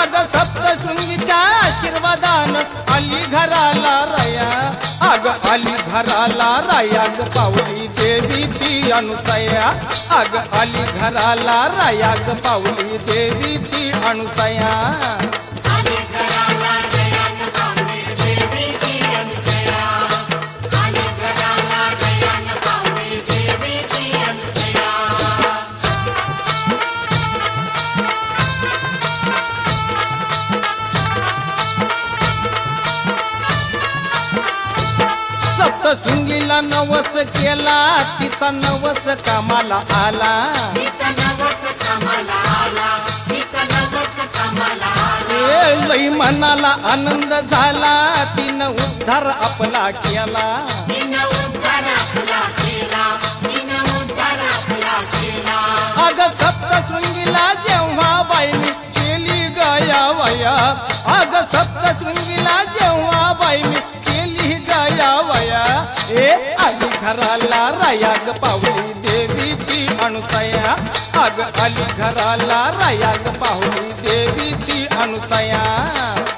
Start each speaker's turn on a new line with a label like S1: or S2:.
S1: अग सप्तशृंगीच्या आशीर्वादान आली घराला राया अग आली घराला राया ग पावली देवी ती अनुसया अग आली घराला राया ग पावली देवी ती अनुसया सप्तशृंगीला नवस केला तिचा नवस कामाला आला लई मनाला आनंद झाला तिनं उद्धार आपला केला अग सप्तशृंगीला जेव्हा बाईनी केली गया वया अग सप्तशृंगीला जेव्हा बाईनी केली गया वया ए आली घराला राया ग पावली देवी ती अनुसया अग आली घराला राया ग पावली देवी ती अनुसया